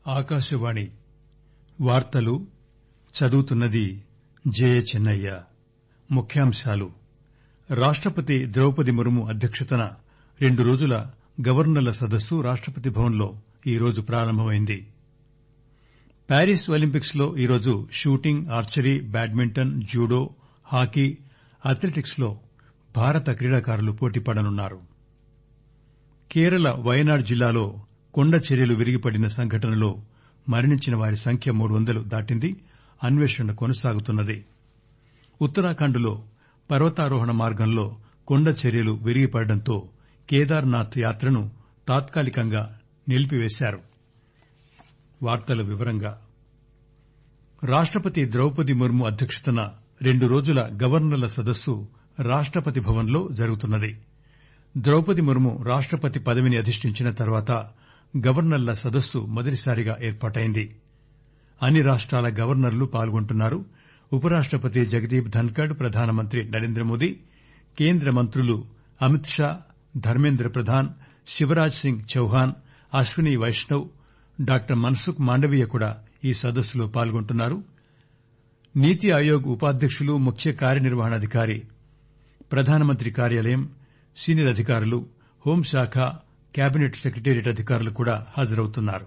ఆకాశవాణి వార్తలు చదువుతున్నది జయ చెన్నయ్య. ముఖ్యాంశాలు. రాష్టపతి ద్రౌపది ముర్ము అధ్యక్షతన 2 రోజుల గవర్నర్ల సదస్సు రాష్టపతి భవన్లో ఈరోజు ప్రారంభమైంది. ప్యారిస్ ఒలింపిక్స్ లో ఈరోజు shooting, archery, badminton, judo, hockey, athletics లో భారత క్రీడాకారులు పోటీపడనున్నారు. కేరళ వయనాడ్ జిల్లాలో కొండ చర్యలు విరిగిపడిన సంఘటనలో మరణించిన వారి సంఖ్య 300 దాటింది. అన్వేషణ కొనసాగుతున్నది. ఉత్తరాఖండ్ లో పర్వతారోహణ మార్గంలో కొండ చర్యలు విరిగిపడడంతో కేదార్నాథ్ యాత్రను తాత్కాలికంగా నిలిపివేశారు. రాష్టపతి ద్రౌపది ముర్ము అధ్యక్షతన 2 రోజుల గవర్నర్ల సదస్సు రాష్టపతి భవన్లో జరుగుతున్నది. ద్రౌపది ముర్ము రాష్టపతి పదవిని అధిష్టించిన తర్వాత గవర్నర్ల సదస్సు మొదటిసారిగా ఏర్పాటైంది. అన్ని రాష్టాల గవర్నర్లు పాల్గొంటున్నారు. ఉపరాష్టపతి జగదీప్ ధన్కడ్, ప్రధానమంత్రి నరేంద్రమోదీ, కేంద్ర మంత్రులు అమిత్ షా, ధర్మేంద్ర ప్రధాన్, శివరాజ్ సింగ్ చౌహాన్, అశ్విని వైష్ణవ్, డాక్టర్ మన్సుఖ్ మాండవీయ కూడా ఈ సదస్సులో పాల్గొంటున్నారు. నీతి ఆయోగ్ ఉపాధ్యకులు, ముఖ్య కార్యనిర్వహణాధికారి, ప్రధానమంత్రి కార్యాలయం, సీనియర్ అధికారులు, హోంశాఖ, కేబినెట్ సెక్రటేరియట్ అధికారులు కూడా హాజరవుతున్నారు.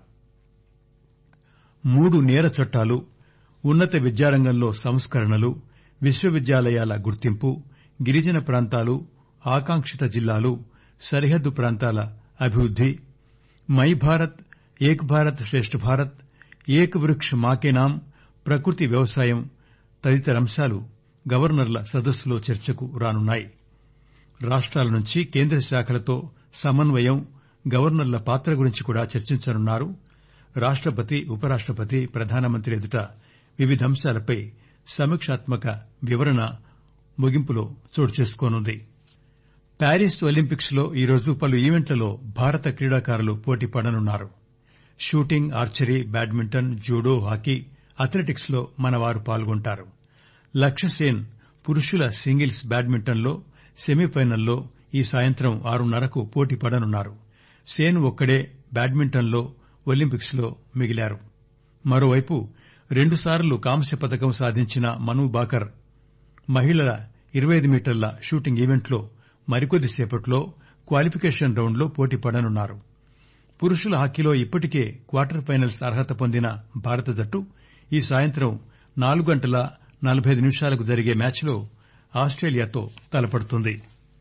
3 నేర చట్టాలు, ఉన్నత విద్యారంగంలో సంస్కరణలు, విశ్వవిద్యాలయాల గుర్తింపు, గిరిజన ప్రాంతాలు, ఆకాంక్షిత జిల్లాలు, సరిహద్దు ప్రాంతాల అభివృద్ది, మై భారత్, ఏక్ భారత్ శ్రేష్ఠ భారత్, ఏక్ వృక్ష్ మాకే నామ్, ప్రకృతి వ్యవసాయం తదితర అంశాలు గవర్నర్ల సదస్సులో చర్చకు రానున్నాయి. రాష్టాల నుంచి కేంద్ర శాఖలతో సమన్వయం, గవర్నర్ల పాత్ర గురించి కూడా చర్చించనున్నారు. రాష్టపతి, ఉపరాష్టపతి, ప్రధానమంత్రి ఎదుట వివిధాంశాలపై సమీక్షాత్మక వివరణ ముగింపులో చోటుచేసుకోనుంది. ప్యారిస్ ఒలింపిక్స్ లో ఈరోజు పలు ఈవెంట్లలో భారత క్రీడాకారులు పోటీపడనున్నారు. Shooting, archery, badminton, judo, hockey, athletics లో మనవారు పాల్గొంటారు. లక్ష్యసేన్ పురుషుల సింగిల్స్ బ్యాడ్మింటన్లో సెమీఫైనల్లో ఈ సాయంత్రం 6:30కు పోటీపడనున్నారు. సేన్ ఒక్కడే బ్యాడ్మింటన్లో ఒలింపిక్స్ లో మిగిలారు. మరోవైపు 2 సార్లు కాంస్య పతకం సాధించిన మను బాకర్ మహిళల 25 మీటర్ల షూటింగ్ ఈవెంట్లో మరికొద్దిసేపట్లో క్వాలిఫికేషన్ రౌండ్లో పోటీపడనున్నారు. పురుషుల హాకీలో ఇప్పటికే క్వార్టర్ ఫైనల్స్ అర్హత పొందిన భారత జట్టు ఈ సాయంత్రం 4:45 జరిగే మ్యాచ్లో ఆస్టేలియాతో తలపడుతుంది.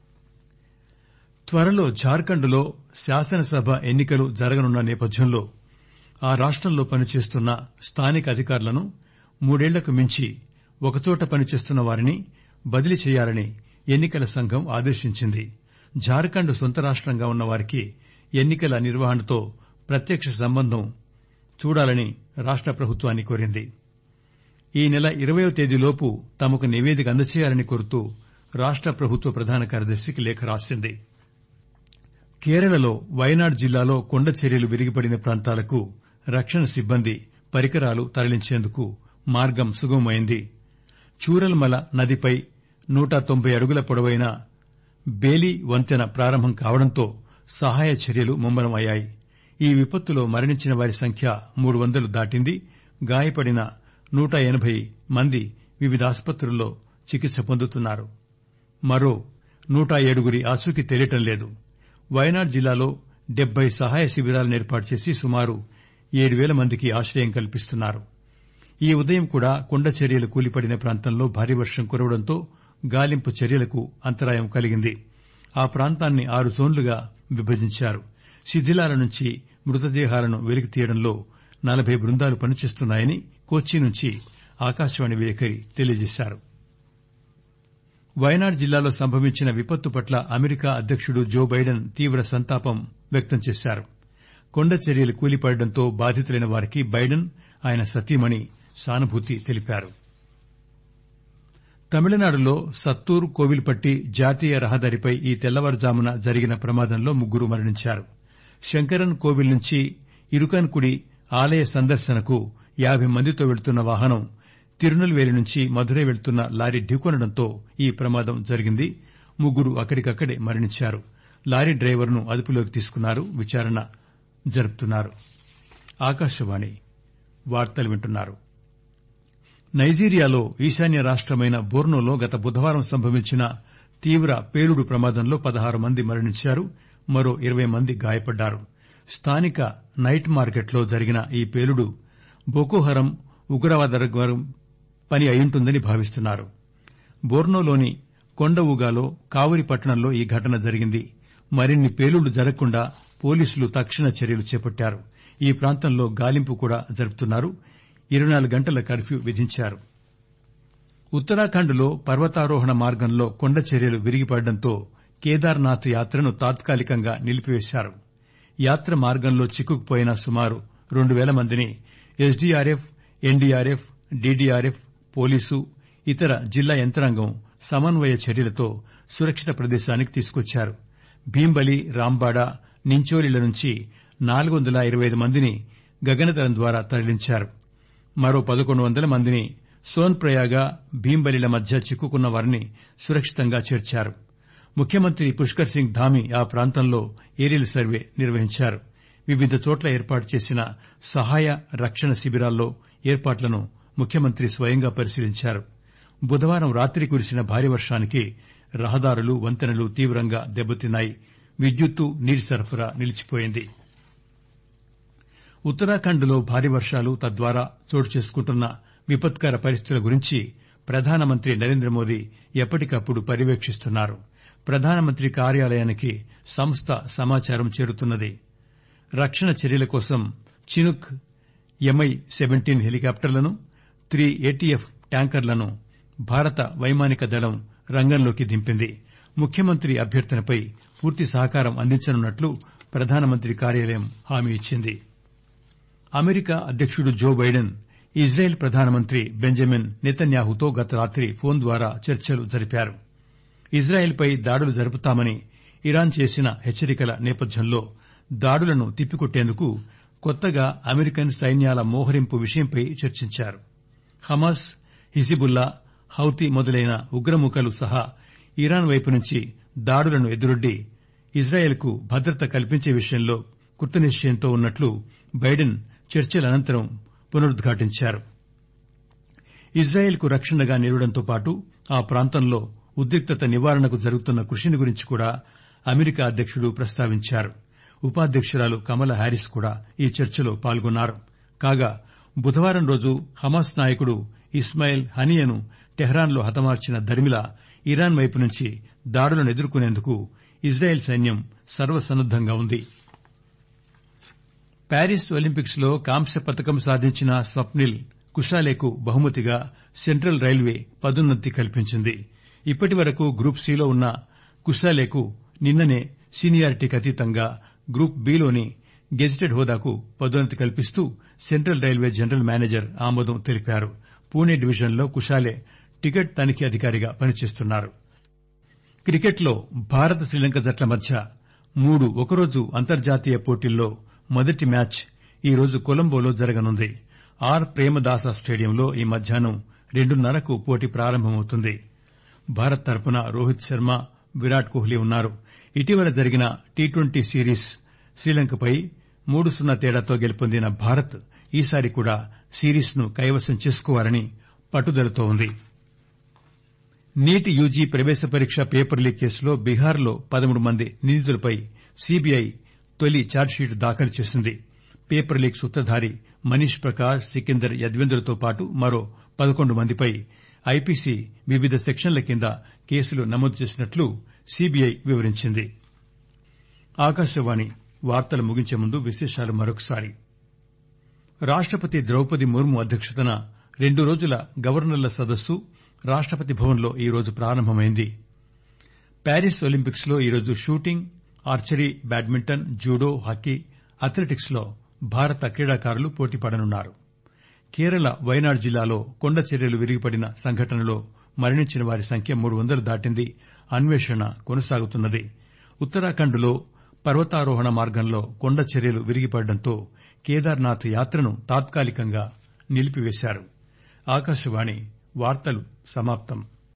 త్వరలో జార్ఖండ్ లో శాసనసభ ఎన్నికలు జరగనున్న నేపథ్యంలో ఆ రాష్టంలో పనిచేస్తున్న స్థానిక అధికారులను 3 ఏళ్లకు మించి ఒకచోట పనిచేస్తున్న వారిని బదిలీ చేయాలని ఎన్నికల సంఘం ఆదేశించింది. జార్ఖండ్ సొంత రాష్టంగా ఉన్న వారికి ఎన్నికల నిర్వహణతో ప్రత్యక్ష సంబంధం చూడాలని రాష్ట ప్రభుత్వాన్ని కోరింది. ఈ నెల 20వ తేదీలోపు తమకు నివేదిక అందజేయాలని కోరుతూ రాష్ట ప్రభుత్వ ప్రధాన కార్యదర్శికి లేఖ రాసింది. కేరళలో వయనాడ్ జిల్లాలో కొండ చర్యలు విరిగిపడిన ప్రాంతాలకు రక్షణ సిబ్బంది, పరికరాలు తరలించేందుకు మార్గం సుగమమైంది. చూరల్మల నదిపై 190 అడుగుల పొడవైన బేలి వంతెన ప్రారంభం కావడంతో సహాయ చర్యలు ముమ్మరమయ్యాయి. ఈ విపత్తులో మరణించిన వారి సంఖ్య 300 దాటింది. గాయపడిన 180 మంది వివిధ ఆసుపత్రుల్లో చికిత్స పొందుతున్నారు. మరో 107 ఆచూకీ తెలియటం లేదు. వయనాడ్ జిల్లాలో 70 సహాయ శిబిరాలను ఏర్పాటు చేసి సుమారు 7,000 మందికి ఆశ్రయం కల్పిస్తున్నారు. ఈ ఉదయం కూడా కొండ చర్యలు కూలిపడిన ప్రాంతంలో భారీ వర్షం కురవడంతో గాలింపు చర్యలకు అంతరాయం కలిగింది. ఆ ప్రాంతాన్ని 6 జోన్లుగా విభజించారు. శిథిలాల నుంచి మృతదేహాలను వెలికి తీయడంలో 40 బృందాలు పనిచేస్తున్నాయని కోచి నుంచి ఆకాశవాణి విలేకరి తెలియజేశారు. వయనాడ్ జిల్లాలో సంభవించిన విపత్తు పట్ల అమెరికా అధ్యకుడు జో బైడెన్ తీవ్ర సంతాపం వ్యక్తం చేశారు. కొండ చర్యలు కూలిపడడంతో బాధితులైన వారికి బైడెన్, ఆయన సతీమణి సానుభూతి తెలిపారు. తమిళనాడులో సత్తూర్ కోవిల్పట్టి జాతీయ రహదారిపై ఈ తెల్లవారుజామున జరిగిన ప్రమాదంలో 3 మరణించారు. శంకరన్ కోవిల్ నుంచి ఇరుకన్కుడి ఆలయ సందర్శనకు 50 మందితో వెళ్తున్న వాహనం తిరునెల్వేలి నుంచి మధురై వెళ్తున్న లారీ ఢీకొనడంతో ఈ ప్రమాదం జరిగింది. 3 అక్కడికక్కడే మరణించారు. లారీ డ్రైవర్ను అదుపులోకి తీసుకున్నారు. విచారణ జరుపుతున్నారు. ఆకాశవాణి వార్తలు వింటున్నారు. నైజీరియాలో ఈశాన్య రాష్టమైన బోర్నోలో గత బుధవారం సంభవించిన తీవ్ర పేలుడు ప్రమాదంలో 16 మంది మరణించారు. మరో 20 మంది గాయపడ్డారు. స్థానిక నైట్ మార్కెట్లో జరిగిన ఈ పేలుడు బోకోహరం ఉగ్రవాద పని అయ్యుంటుందని భావిస్తున్నారు. బోర్నోలోని కొండవుగాలో కావురి పట్టణంలో ఈ ఘటన జరిగింది. మరిన్ని పేలుళ్లు జరగకుండా పోలీసులు తక్షణ చర్యలు చేపట్టారు. ఈ ప్రాంతంలో గాలింపు కూడా జరుపుతున్నారు. 24 గంటల కర్ఫ్యూ విధించారు. ఉత్తరాఖండ్లో పర్వతారోహణ మార్గంలో కొండ చర్యలు విరిగిపడడంతో కేదార్నాథ్ యాత్రను తాత్కాలికంగా నిలిపివేశారు. యాత్ర మార్గంలో చిక్కుకుపోయిన సుమారు 2000 మందిని ఎస్డీఆర్ఎఫ్, ఎన్డీఆర్ఎఫ్, డీడీఆర్ఎఫ్, పోలీసు, ఇతర జిల్లా యంత్రాంగం సమన్వయ చర్యలతో సురక్షిత ప్రదేశానికి తీసుకొచ్చారు. భీంబలి, రాంబాడా, నించోలిల నుంచి 425 మందిని గగనతలం ద్వారా తరలించారు. మరో 1100 మందిని సోన్ప్రయాగ, భీంబలిల మధ్య చిక్కుకున్న వారిని సురక్షితంగా చేర్చారు. ముఖ్యమంత్రి పుష్కర్ సింగ్ ధామీ ఆ ప్రాంతంలో ఏరియల్ సర్వే నిర్వహించారు. వివిధ చోట్ల ఏర్పాటు చేసిన సహాయ రక్షణ శిబిరాల్లో ఏర్పాట్లను ముఖ్యమంత్రి స్వయంగా పరిశీలించారు. బుధవారం రాత్రి కురిసిన భారీ వర్షానికి రహదారులు, వంతెనలు తీవ్రంగా దెబ్బతిన్నాయి. విద్యుత్తు, నీటి సరఫరా నిలిచిపోయింది. ఉత్తరాఖండ్లో భారీ వర్షాలు, తద్వారా చోటు చేసుకుంటున్న విపత్కర పరిస్థితుల గురించి ప్రధానమంత్రి నరేంద్రమోదీ ఎప్పటికప్పుడు పర్యవేక్షిస్తున్నారు. ప్రధానమంత్రి కార్యాలయానికి సంస్థ సమాచారం చేరుతున్నది. రక్షణ చర్యల కోసం చినుక్ MI-17 హెలికాప్టర్లను, 3 ATF ట్యాంకర్లను భారత వైమానిక దళం రంగంలోకి దింపింది. ముఖ్యమంత్రి అభ్యర్థనపై పూర్తి సహకారం అందించనున్నట్లు ప్రధానమంత్రి కార్యాలయం హామీ ఇచ్చింది. అమెరికా అధ్యకుడు జో బైడెన్ ఇజ్రాయెల్ ప్రధానమంత్రి బెంజమిన్ నెతన్యాహుతో గత రాత్రి ఫోన్ ద్వారా చర్చలు జరిపారు. ఇజ్రాయెల్పై దాడులు జరుపుతామని ఇరాన్ చేసిన హెచ్చరికల నేపథ్యంలో దాడులను తిప్పికొట్టేందుకు కొత్తగా అమెరికన్ సైన్యాల మోహరింపు విషయంపై చర్చించారు. హమాస్, హిజ్బుల్లా, హౌతీ మొదలైన ఉగ్రముఖలు సహా ఇరాన్ వైపు నుంచి దాడులను ఎదురొడ్డి ఇజ్రాయెల్కు భద్రత కల్పించే విషయంలో కృతనిశ్చయంతో ఉన్నట్లు బైడెన్ చర్చల అనంతరం పునరుద్ఘాటించారు. ఇజ్రాయెల్కు రక్షణగా నిలవడంతో పాటు ఆ ప్రాంతంలో ఉద్రిక్తత నివారణకు జరుగుతున్న కృషిని గురించి కూడా అమెరికా అధ్యకుడు ప్రస్తావించారు. ఉపాధ్యకురాలు కమలా హ్యారిస్ కూడా ఈ చర్చలో పాల్గొన్నారు. కాగా బుధవారం రోజు హమాస్ నాయకుడు ఇస్మాయిల్ హనియను టెహ్రాన్లో హతమార్చిన దరిమిలా ఇరాన్ వైపు నుంచి దాడులను ఎదుర్కొనేందుకు ఇజ్రాయెల్ సైన్యం సర్వసన్నద్దంగా ఉంది. ప్యారిస్ ఒలింపిక్స్ లో కాంస్య పతకం సాధించిన స్వప్నిల్ కుషాలేకు బహుమతిగా సెంట్రల్ రైల్వే పదోన్నతి కల్పించింది. ఇప్పటి వరకు గ్రూప్ సిలో ఉన్న కుషాలేకు నిన్ననే సీనియారిటీకి అతీతంగా గ్రూప్ బిలోని గెజిటెడ్ హోదాకు పదోన్నతి కల్పిస్తూ సెంట్రల్ రైల్వే జనరల్ మేనేజర్ ఆమోదం తెలిపారు. పూణే డివిజన్లో కుషాలే టికెట్ తనిఖీ అధికారిగా పనిచేస్తున్నారు. క్రికెట్లో భారత్, శ్రీలంక జట్ల మధ్య 3 ఒకరోజు అంతర్జాతీయ పోటీల్లో మొదటి మ్యాచ్ ఈ రోజు కొలంబోలో జరగనుంది. ఆర్ ప్రేమదాస స్టేడియంలో ఈ మధ్యాహ్నం 2:30కు పోటీ ప్రారంభమవుతుంది. భారత్ తరపున రోహిత్ శర్మ, విరాట్ కోహ్లీ ఉన్నారు. ఇటీవల జరిగిన టీ20 సిరీస్ శ్రీలంకపై 3-0 తేడాతో గెలుపొందిన భారత్ ఈసారి కూడా సిరీస్ను కైవసం చేసుకోవాలని పట్టుదలతో ఉంది. నీట్ యూజీ ప్రవేశ పరీక్ష పేపర్ లీక్ కేసులో బీహార్లో 13 మంది నిందితులపై సీబీఐ తొలి ఛార్జిషీట్ దాఖలు చేసింది. పేపర్ లీక్ సూత్రధారి మనీష్ ప్రకాష్, సికిందర్ యద్వేంద్రతో పాటు మరో 11 మందిపై ఐపీసీ వివిధ సెక్షన్ల కింద కేసులు నమోదు చేసినట్లు సీబీఐ వివరించింది. ఆకాశవాణి వార్తలు ముగించే ముందు విశేషాలు మరొకసారి. రాష్టపతి ద్రౌపది ముర్ము అధ్యక్షతన 2 రోజుల గవర్నర్ల సదస్సు రాష్టపతి భవన్లో ఈరోజు ప్రారంభమైంది. ప్యారిస్ ఒలింపిక్స్ లో ఈరోజు shooting, archery, badminton, judo, hockey, athletics లో భారత క్రీడాకారులు పోటీపడనున్నారు. కేరళ వైనాడ్ జిల్లాలో కొండ చర్యలు విరిగిపడిన సంఘటనలో మరణించిన వారి సంఖ్య 300 దాటింది. అన్వేషణ కొనసాగుతున్నది. ఉత్తరాఖండ్లో పర్వతారోహణ మార్గంలో కొండ చర్యలు విరిగిపడడంతో కేదార్నాథ్ యాత్రను తాత్కాలికంగా నిలిపివేశారు. ఆకాశవాణి వార్తలు సమాప్తం.